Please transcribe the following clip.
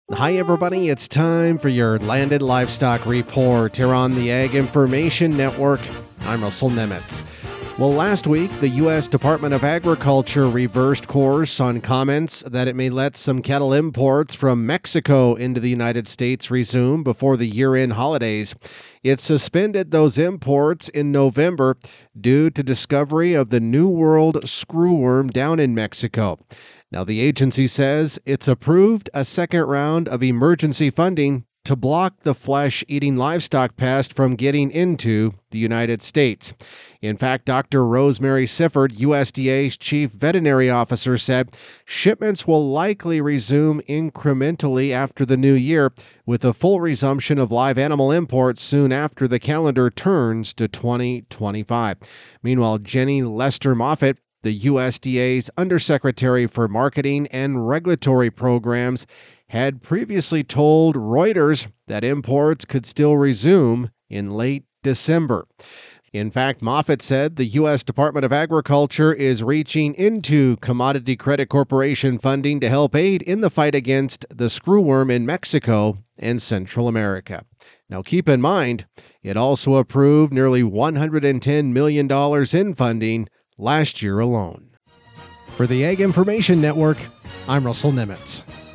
Hi, everybody. It's time for your Landed Livestock Report here on the Ag Information Network. I'm Russell Nemitz. Well, last week, the U.S. Department of Agriculture reversed course on comments that it may let some cattle imports from Mexico into the United States resume before the year-end holidays. It suspended those imports in November due to discovery of the New World screwworm down in Mexico. Now, the agency says it's approved a second round of emergency funding to block the flesh-eating livestock pest from getting into the United States. In fact, Dr. Rosemary Sifford, USDA's chief veterinary officer, said shipments will likely resume incrementally after the new year, with a full resumption of live animal imports soon after the calendar turns to 2025. Meanwhile, Jenny Lester Moffitt, the USDA's Undersecretary for Marketing and Regulatory Programs, had previously told Reuters that imports could still resume in late December. In fact, Moffitt said the U.S. Department of Agriculture is reaching into Commodity Credit Corporation funding to help aid in the fight against the screwworm in Mexico and Central America. Now, keep in mind, it also approved nearly $110 million in funding last year alone. For the Ag Information Network, I'm Russell Nemitz.